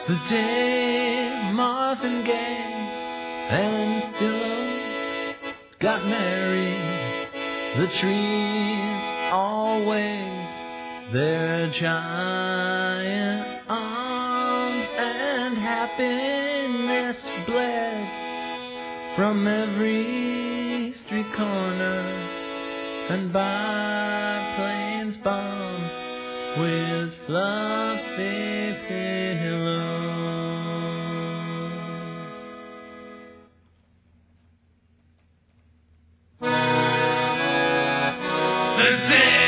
The day Marvin Gaye and Philip got married, the trees all waved their giant arms, and happiness bled from every street corner, and biplanes bombed with fluffy pillows. The day